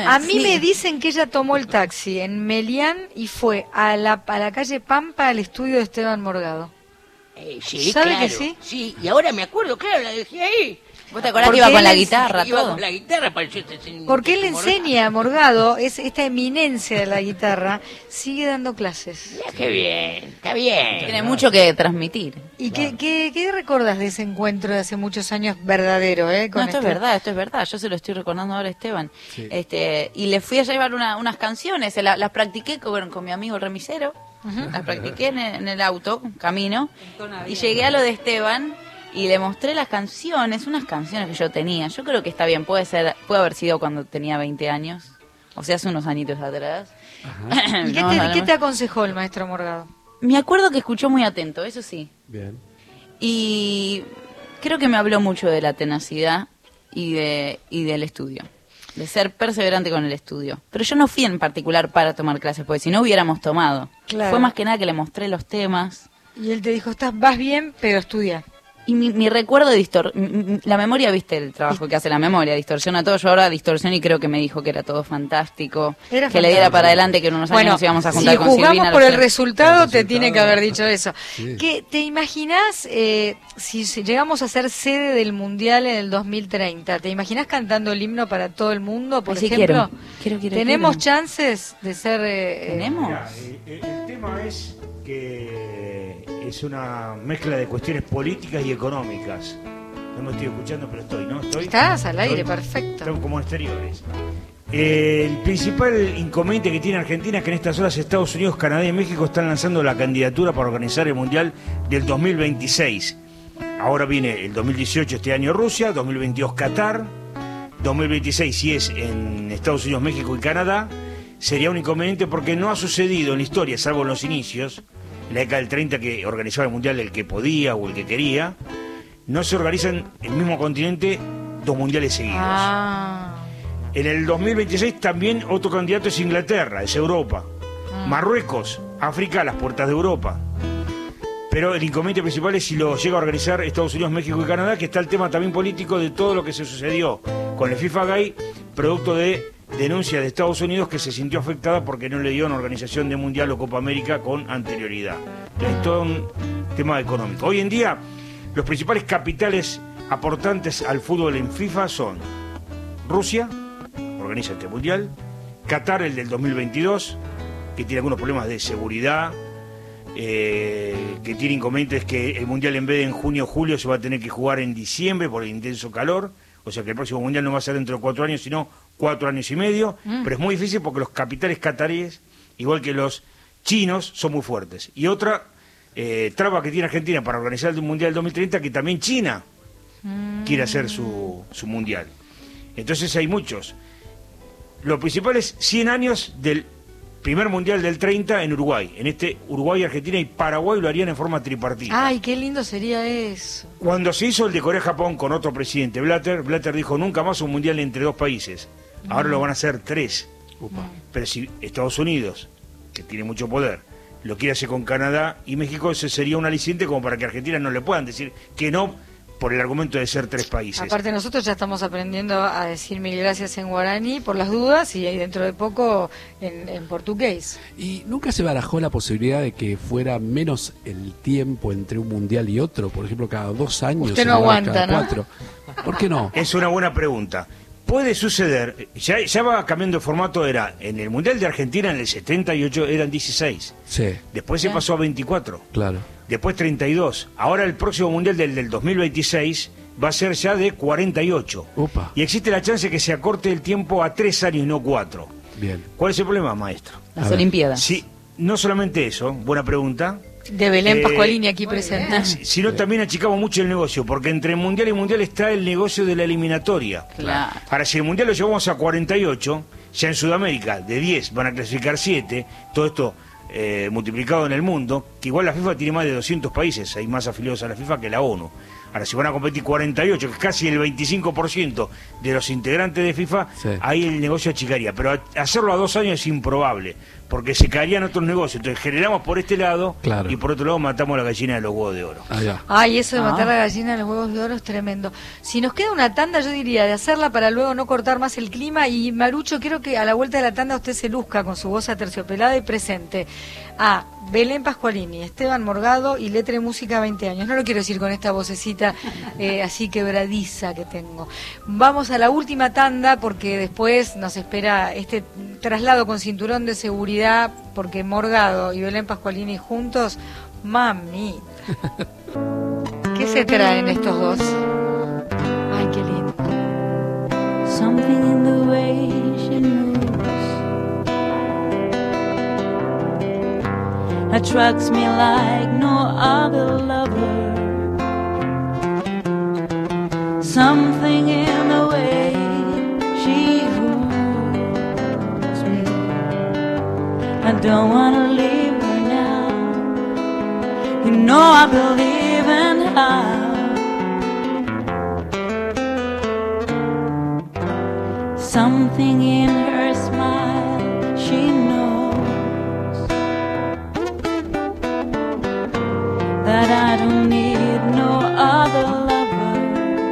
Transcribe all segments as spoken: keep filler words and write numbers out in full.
A mí Sí. me dicen que ella tomó el taxi en Melián y fue a la, a la calle Pampa al estudio de Esteban Morgado. Eh, sí, ¿Sabe claro. que sí? Sí, y ahora me acuerdo, claro, la dejé ahí. ¿Vos te acordás Porque que iba con la él- guitarra, Iba todo? con la guitarra, pareció este sin- Porque él sin Morgado. enseña a Morgado, es esta eminencia de la guitarra, sigue dando clases. Mira, qué bien, está bien. Tiene mucho que transmitir. ¿Y qué, qué, qué recordás de ese encuentro de hace muchos años verdadero? ¿eh? Con No, esto este- es verdad, esto es verdad. Yo se lo estoy recordando ahora a Esteban. Este, y le fui a llevar una- unas canciones, se la- las practiqué con, con mi amigo el remisero. Las practiqué en el, en el auto, camino. Y llegué a lo de Esteban y le mostré las canciones, unas canciones que yo tenía. Yo creo que está bien, puede ser, puede haber sido cuando tenía veinte años. O sea, hace unos añitos atrás. ¿Y qué No, te, no, qué no. te aconsejó el maestro Morgado? Me acuerdo que escuchó muy atento, eso sí. Bien. Y creo que me habló mucho de la tenacidad y de y del estudio, de ser perseverante con el estudio. Pero yo no fui en particular para tomar clases, porque si no hubiéramos tomado. Claro. Fue más que nada que le mostré los temas. Y él te dijo, estás, vas bien, pero estudia. Y mi, mi recuerdo de distor m- m- la memoria, viste el trabajo que hace la memoria, distorsiona todo. Yo ahora distorsiono y creo que me dijo que era todo fantástico, Era que le diera fantástico. para adelante, que en unos años Bueno, nos íbamos a juntar si con juzgamos Silvina. por lo el sé. resultado, El te tiene que resultado. haber dicho eso. Sí. ¿Qué, ¿Te imaginás eh, si, si llegamos a ser sede del Mundial en el dos mil treinta? ¿Te imaginás cantando el himno para todo el mundo, por Ay, sí, ejemplo? quiero. Quiero, quiero, ¿Tenemos quiero. chances de ser... eh, ¿Tenemos? Mirá, eh, eh, el tema es que es una mezcla de cuestiones políticas y económicas. No me estoy escuchando, pero estoy, ¿no? ¿Estoy? Estás al aire, Estoy- perfecto. Estamos como exteriores. Eh, el principal inconveniente que tiene Argentina es que en estas horas Estados Unidos, Canadá y México están lanzando la candidatura para organizar el Mundial del dos mil veintiséis. Ahora viene el dos mil dieciocho, este año Rusia, dos mil veintidós Qatar, dos mil veintiséis si es en Estados Unidos, México y Canadá. Sería un inconveniente porque no ha sucedido en la historia, salvo en los inicios, en la década del treinta que organizaba el Mundial el que podía o el que quería, no se organizan en el mismo continente dos mundiales seguidos. Ah, En el dos mil veintiséis también otro candidato es Inglaterra, es Europa. Marruecos, África, a las puertas de Europa. Pero el inconveniente principal es si lo llega a organizar Estados Unidos, México y Canadá, que está el tema también político de todo lo que se sucedió con el FIFA Gay, producto de denuncia de Estados Unidos que se sintió afectada porque no le dio una organización de Mundial o Copa América con anterioridad. Es todo un tema económico. Hoy en día, los principales capitales aportantes al fútbol en FIFA son Rusia, organiza este Mundial, Qatar, el del dos mil veintidós, que tiene algunos problemas de seguridad, eh, que tiene inconvenientes que el Mundial en vez de en junio o julio se va a tener que jugar en diciembre por el intenso calor, o sea que el próximo Mundial no va a ser dentro de cuatro años, sino cuatro años y medio, pero es muy difícil porque los capitales cataríes, igual que los chinos, son muy fuertes. Y otra eh, traba que tiene Argentina para organizar el Mundial dos mil treinta, que también China quiere hacer su, su Mundial. Entonces hay muchos. Lo principal es cien años del primer Mundial del treinta en Uruguay. En este Uruguay, Argentina y Paraguay lo harían en forma tripartita. ay, qué lindo sería eso. Cuando se hizo el de Corea-Japón con otro presidente, Blatter, Blatter dijo nunca más un Mundial entre dos países. Ahora lo van a hacer tres. Pero si Estados Unidos, que tiene mucho poder, lo quiere hacer con Canadá y México, ese sería un aliciente como para que Argentina no le puedan decir que no por el argumento de ser tres países. Aparte nosotros ya estamos aprendiendo a decir mil gracias en guaraní por las dudas y dentro de poco en, en portugués. ¿Y nunca se barajó la posibilidad de que fuera menos el tiempo entre un mundial y otro? Por ejemplo, cada dos años. Usted en no lugar de aguanta, cada ¿no? cuatro. ¿Por qué no? Es una buena pregunta. Puede suceder, ya, ya va cambiando de formato, era en el Mundial de Argentina en el setenta y ocho eran dieciséis, Sí, después se pasó a veinticuatro, claro. después treinta y dos, ahora el próximo Mundial del, del dos mil veintiséis va a ser ya de cuarenta y ocho. Upa. Y existe la chance que se acorte el tiempo a tres años y no cuatro. Bien. ¿Cuál es el problema, maestro? A Las ver. Olimpiadas. Sí, no solamente eso, buena pregunta, De Belén Eh, Pascualini aquí presente. si- sino también achicamos mucho el negocio, porque entre Mundial y Mundial está el negocio de la eliminatoria. Claro. Ahora, si el Mundial lo llevamos a cuarenta y ocho, ya en Sudamérica de diez van a clasificar siete, todo esto eh, multiplicado en el mundo, que igual la FIFA tiene más de doscientos países, hay más afiliados a la FIFA que la ONU. Ahora, si van a competir cuarenta y ocho, que es casi el veinticinco por ciento de los integrantes de FIFA, sí. ahí el negocio achicaría. Pero a, hacerlo a dos años es improbable, porque se caerían otros negocios. Entonces generamos por este lado, claro. y por otro lado matamos la gallina de los huevos de oro. Ah, Ay, eso de ah. matar la gallina de los huevos de oro es tremendo. Si nos queda una tanda, yo diría de hacerla para luego no cortar más el clima. Y Marucho, quiero que a la vuelta de la tanda usted se luzca con su voz aterciopelada y presente a Belén Pascualini, Esteban Morgado y Letra y Música veinte años. No lo quiero decir con esta vocecita eh, así quebradiza que tengo. Vamos a la última tanda porque después nos espera este traslado con cinturón de seguridad, porque Morgado y Belén Pascualini juntos, mami. ¿Qué se traen estos dos? Ay, qué lindo. Something in the way she moves attracts me like no other lover. Something in the way she holds me. I don't wanna leave her now. You know I believe in her. Something in her smile, she knows that I don't need no other lover.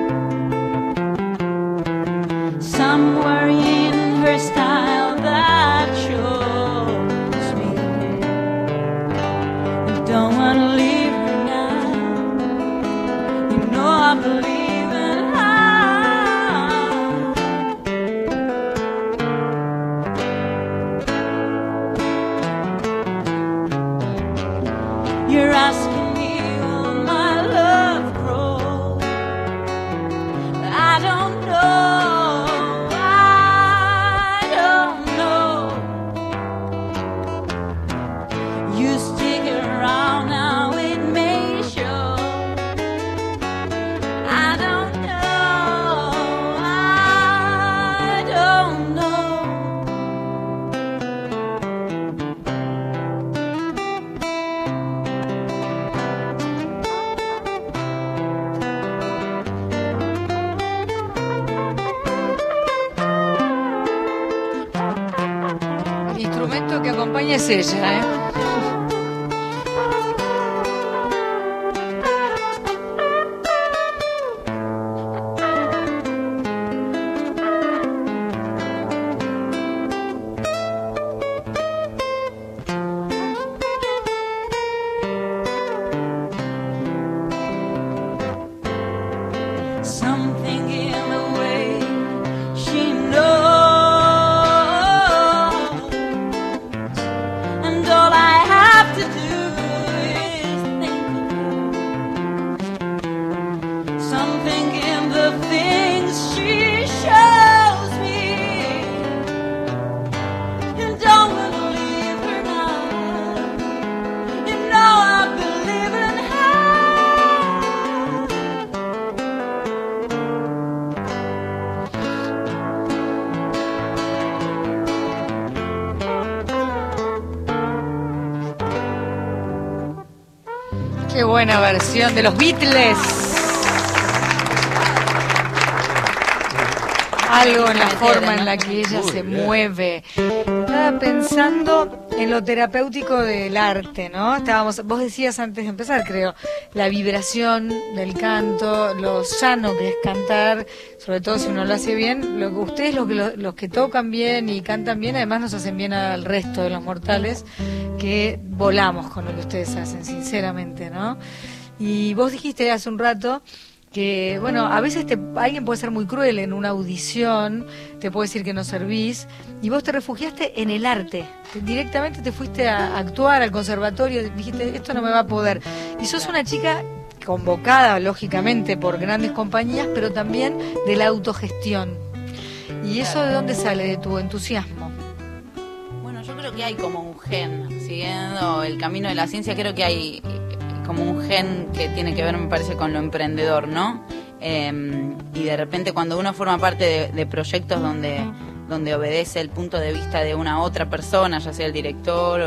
Somewhere in her style that shows me I don't wanna leave her now. You know I believe in her. You're asking es ella, ¿eh? Qué buena versión de los Beatles. Algo en la forma en la que ella se mueve. Estaba pensando en lo terapéutico del arte, ¿no? Estábamos, vos decías antes de empezar, creo, la vibración del canto, lo sano que es cantar, sobre todo si uno lo hace bien. Lo que ustedes, los que, los que tocan bien y cantan bien, además nos hacen bien al resto de los mortales, que volamos con lo que ustedes hacen, sinceramente, ¿no? Y vos dijiste hace un rato que, bueno, a veces te, alguien puede ser muy cruel en una audición, te puede decir que no servís, y vos te refugiaste en el arte. Directamente te fuiste a actuar al conservatorio, dijiste, esto no me va a poder. Y sos una chica convocada, lógicamente, por grandes compañías, pero también de la autogestión. ¿Y eso de dónde sale, de tu entusiasmo? Bueno, yo creo que hay como un gen, siguiendo el camino de la ciencia, creo que hay como un gen que tiene que ver, me parece, con lo emprendedor, ¿no? Eh, y de repente cuando uno forma parte de, de proyectos donde, donde obedece el punto de vista de una otra persona, ya sea el director o,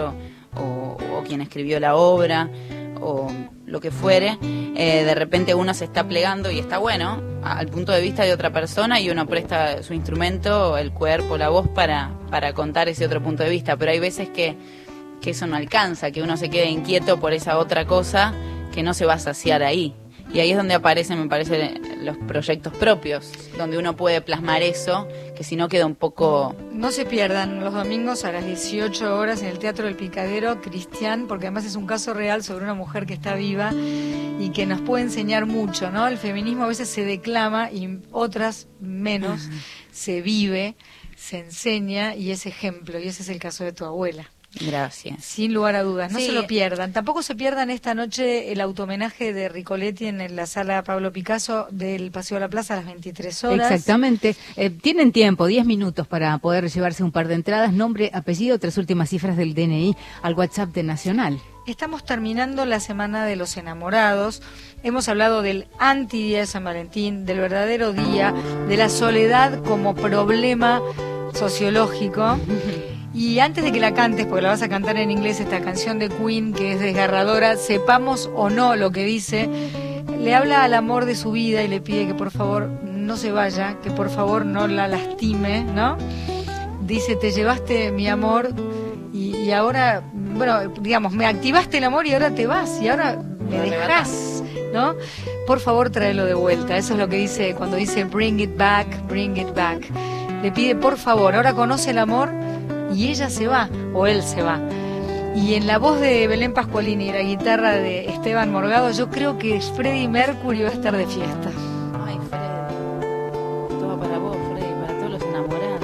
o, o quien escribió la obra, o lo que fuere, eh, de repente uno se está plegando y está bueno al punto de vista de otra persona y uno presta su instrumento, el cuerpo, la voz para, para contar ese otro punto de vista, pero hay veces que, que eso no alcanza, que uno se quede inquieto por esa otra cosa que no se va a saciar ahí. Y ahí es donde aparecen, me parece, los proyectos propios, donde uno puede plasmar eso, que si no queda un poco... No se pierdan los domingos a las dieciocho horas en el Teatro del Picadero, Cristian, porque además es un caso real sobre una mujer que está viva y que nos puede enseñar mucho, ¿no? El feminismo a veces se declama y otras menos, se vive, se enseña y es ejemplo, y ese es el caso de tu abuela. Gracias. Sin lugar a dudas, no Sí. se lo pierdan. Tampoco se pierdan esta noche el automenaje de Ricoletti en la sala Pablo Picasso del Paseo de la Plaza a las veintitrés horas. Exactamente. Eh, tienen tiempo, diez minutos para poder llevarse un par de entradas, nombre, apellido, tres últimas cifras del D N I al WhatsApp de Nacional. Estamos terminando la Semana de los Enamorados. Hemos hablado del anti-día de San Valentín, del verdadero día, de la soledad como problema sociológico. Y antes de que la cantes, porque la vas a cantar en inglés, esta canción de Queen que es desgarradora, sepamos o no lo que dice, le habla al amor de su vida y le pide que por favor no se vaya, que por favor no la lastime, ¿no? Dice, te llevaste mi amor y, y ahora, bueno, digamos, me activaste el amor y ahora te vas y ahora me dejás, ¿no? Por favor tráelo de vuelta. Eso es lo que dice cuando dice bring it back, bring it back. Le pide por favor, ahora conoce el amor y ella se va, o él se va. Y en la voz de Belén Pascualini y la guitarra de Esteban Morgado, yo creo que Freddie Mercury va a estar de fiesta. Ay, Freddy. Todo para vos, Freddy, para todos los enamorados.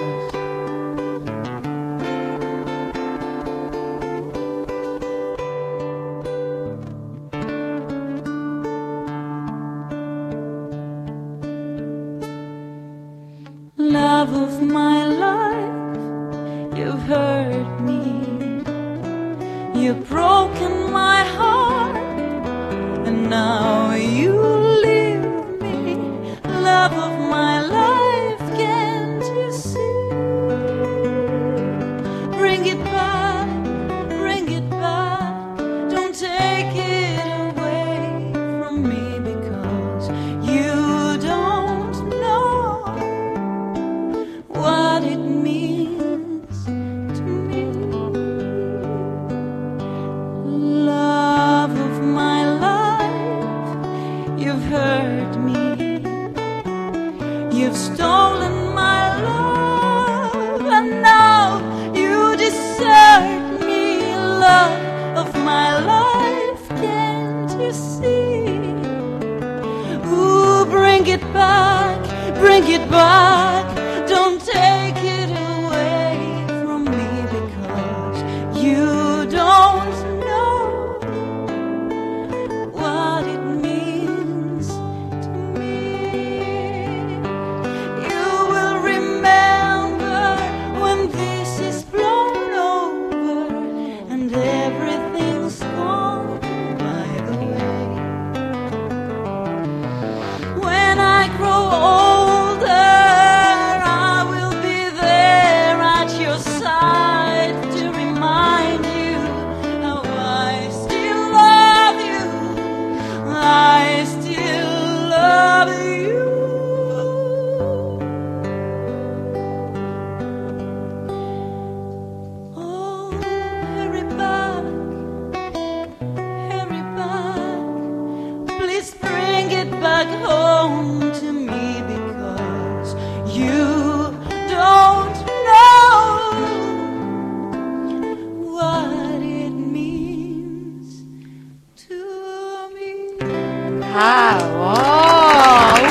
Love of my life, you've hurt me, you've broken my heart, and now you leave me. Love of my life, can't you see? Bring it back, bring it back, don't take it away from me, because you don't know what it means to me. Love of my life, you've hurt me, you've stolen my love, and now you desert me. Love of my life, can't you see? Ooh, bring it back, bring it back, don't take it away from me, because you don't know what it means to me. You will remember when this is blown over and everything's gone by the way. When I grow older, I will be there at your side to remind you how I still love you. I still love you. Oh, hurry back, hurry back. Please bring it back home to me, because you don't know what it means to me. ¡Ah, wow!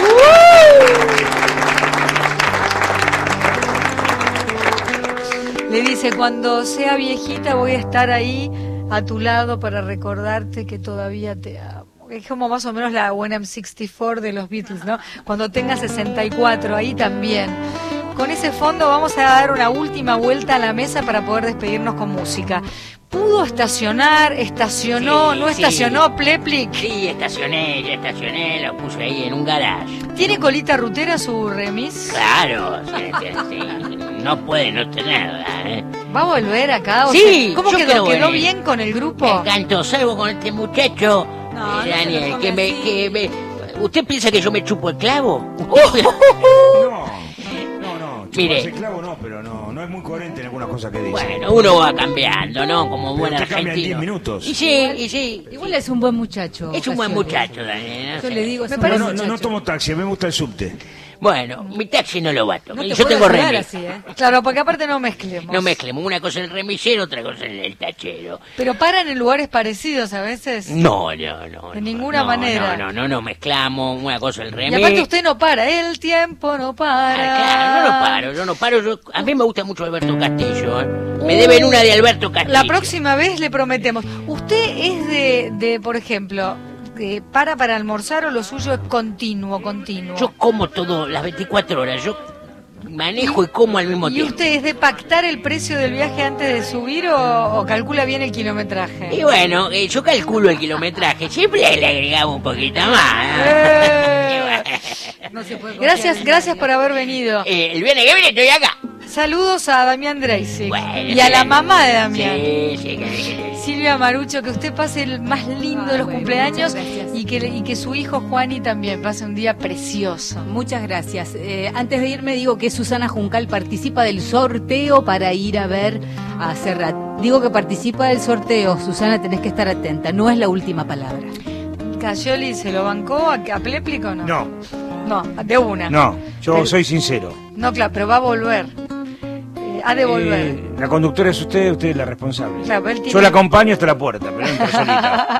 ¡Uh! Le dice, cuando sea viejita voy a estar ahí a tu lado para recordarte que todavía te amo. Es como más o menos la When I'm sesenta y cuatro de los Beatles, ¿no? Cuando tenga sesenta y cuatro, ahí también. Con ese fondo vamos a dar una última vuelta a la mesa para poder despedirnos con música. ¿Pudo estacionar? ¿Estacionó? Sí, ¿No sí. estacionó? ¿Pleplic? Sí, estacioné, ya estacioné, lo puse ahí en un garage. ¿Tiene colita rutera su remis? Claro, sí, sí, sí. no puede no tenerla, ¿eh? ¿Va a volver acá? O Sí, sea, ¿cómo yo quedó? quiero ¿Quedó venir. bien con el grupo? Me encantó, salgo con este muchacho, No, eh, no se Daniel, lo que ponga me, así. que me... ¿Usted piensa que yo me chupo el clavo? No, no, no. Mire. Chuparse clavo no, pero no, no es muy coherente en algunas cosas que dice. Bueno, uno va cambiando, ¿no? Como Pero buen usted cambia en argentino. diez minutos. Y sí, y sí. Igual es un buen muchacho. Es un buen Cassioli. muchacho, Daniel. no Yo sé. le digo, es Me un No, buen no, no, no muchacho. tomo taxi, a mí me gusta el subte. Bueno, mi taxi no lo va a tomar. No te Yo puedo tengo ayudar remis. así, ¿eh? Claro, porque aparte no mezclemos. No mezclemos, una cosa en el remisero, otra cosa en el tachero. Pero paran en lugares parecidos a veces. No, no, no. De no, ninguna no, manera. No, no, no, no mezclamos una cosa en el Y remis. aparte usted no para, el tiempo no Ah, para. claro, yo no paro, yo no paro. Yo, a mí me gusta mucho Alberto Castillo. ¿eh? Me deben una de Alberto Castillo. La próxima vez le prometemos. ¿Usted es de, de por ejemplo, de para para almorzar o lo suyo es continuo, continuo? Yo como todo, las veinticuatro horas. Yo manejo y como al mismo ¿Y tiempo. usted es de pactar el precio del viaje antes de subir o, o calcula bien el kilometraje? Y bueno, eh, yo calculo el kilometraje. Siempre le agregamos un poquito más. Eh. No se puede confiar Gracias, en gracias nadie. por haber venido. Eh, el viernes que viene estoy acá. Saludos a Damián Dreisig Bueno, y a la sí. mamá de Damián. Sí, sí, que- que- Silvia Marucho, que usted pase el más lindo de los Ay, bueno, cumpleaños muchas gracias. y que, y que su hijo Juani también pase un día precioso. Muchas gracias. Eh, antes de irme digo que Susana Juncal participa del sorteo para ir a ver a Serrat. Digo que participa del sorteo, Susana, tenés que estar atenta, no es la última palabra. ¿Cassioli se lo bancó a, a Pléplico o no? No, No, de una. no, yo Pero- soy sincero. No, claro, pero va a volver. Eh, ha de volver. Eh, la conductora es usted, usted es la responsable. Claro, él tiene- Yo la acompaño hasta la puerta, pero entra solita.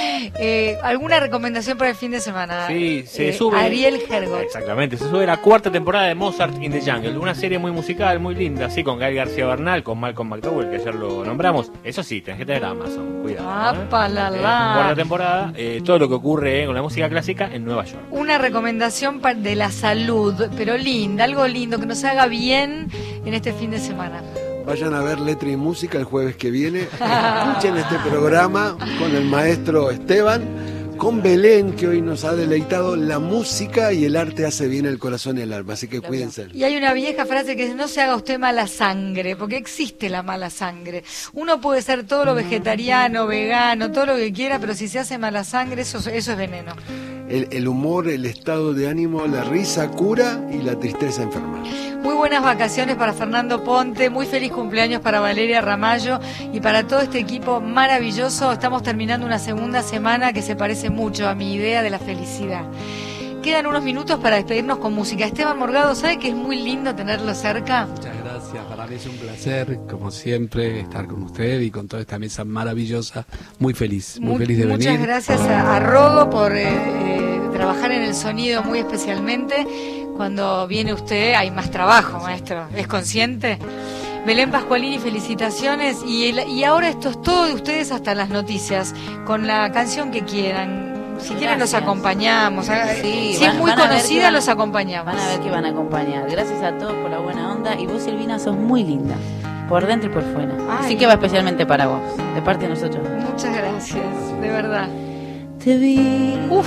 Eh, ¿Alguna recomendación para el fin de semana? Sí, se Eh, sube. Ariel Hergot. Exactamente, se sube la cuarta temporada de Mozart in the Jungle, una serie muy musical, muy linda, así con Gael García Bernal, con Malcolm McDowell, que ayer lo nombramos. Eso sí, tenés que tener Amazon, cuidado. ¿eh? Apa, la, Eh, la. cuarta temporada, eh, todo lo que ocurre eh, con la música clásica en Nueva York. Una recomendación pa- de la salud, pero linda, algo lindo, que nos haga bien en este fin de semana. Vayan a ver Letra y Música el jueves que viene. Escuchen este programa con el maestro Esteban, con Belén, que hoy nos ha deleitado. La música y el arte hace bien el corazón y el alma, así que cuídense. Y hay una vieja frase que dice, no se haga usted mala sangre, porque existe la mala sangre. Uno puede ser todo lo vegetariano, vegano, todo lo que quiera, pero si se hace mala sangre, eso, eso es veneno. El, el humor, el estado de ánimo, la risa cura y la tristeza enferma. Muy buenas vacaciones para Fernando Ponte, muy feliz cumpleaños para Valeria Ramallo y para todo este equipo maravilloso. Estamos terminando una segunda semana que se parece mucho a mi idea de la felicidad. Quedan unos minutos para despedirnos con música. Esteban Morgado, ¿sabe que es muy lindo tenerlo cerca? Muchas gracias, para mí es un placer, como siempre, estar con usted y con toda esta mesa maravillosa. Muy feliz, muy Mu- feliz de Muchas venir. gracias a, a Rodo por eh, eh, trabajar en el sonido muy especialmente. Cuando viene usted hay más trabajo, maestro. ¿Es consciente? Belén Pascualini, felicitaciones. Y, el- y ahora esto es todo de ustedes hasta las noticias, con la canción que quieran. Si quieren los Gracias. acompañamos. Ah, Sí, si es van- muy van a ver que conocida, van- los acompañamos. Van a ver que van a acompañar. Gracias a todos por la buena onda. Y vos, Silvina, sos muy linda. Por dentro y por fuera. Ay. Así que va especialmente para vos. De parte de nosotros. Muchas gracias, de verdad. Te vi, Uf,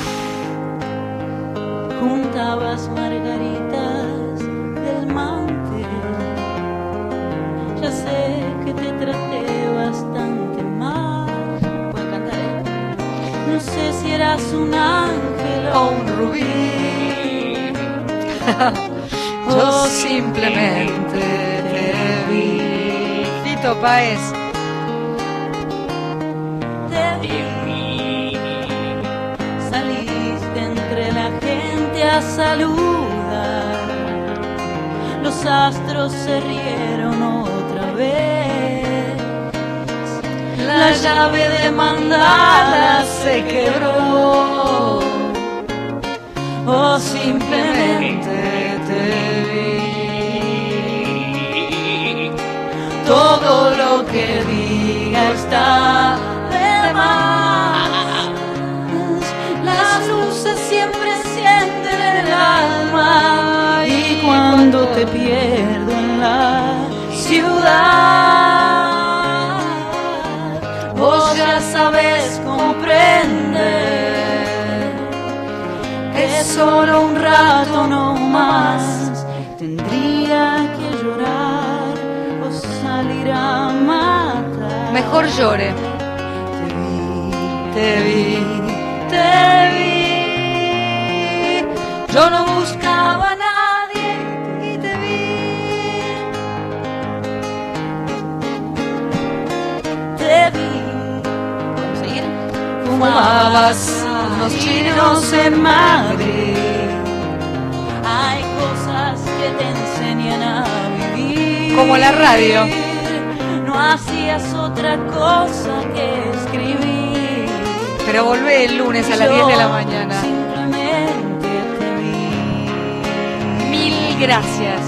juntabas margaritas del mantel. Ya sé que te traté bastante mal. Voy a cantar, ¿eh? No sé si eras un ángel o un rubí. yo simplemente te vi. Fito Páez. Te vi. Saliste entre la gente a saludar. Los astros se rieron otra vez. La llave de mandala se quebró. O simplemente te vi. Todo lo que diga está de más. Las luces siempre sienten el alma. Y cuando te pierdo en la ciudad, vos ya sabes comprender. Es solo un rato no más. Tendría que llorar. salir a matar. Mejor llore. Te vi, te vi. Yo no buscaba a nadie y te vi. Te vi. ¿Podemos seguir? Fumabas unos chinos en Madrid. Hay cosas que te enseñan a vivir. Como la radio. No hacías otra cosa que escribir. Pero volvé el lunes a las Yo diez de la mañana. Simplemente te vi. Mil gracias.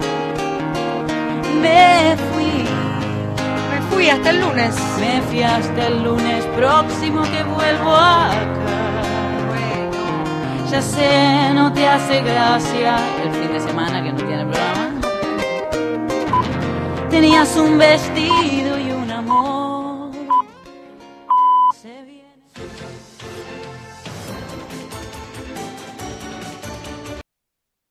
Me fui. Me fui hasta el lunes. Me fui hasta el lunes próximo que vuelvo acá. Bueno. Ya sé, no te hace gracia. El fin de semana que no tiene programa. Tenías un vestido y un amor.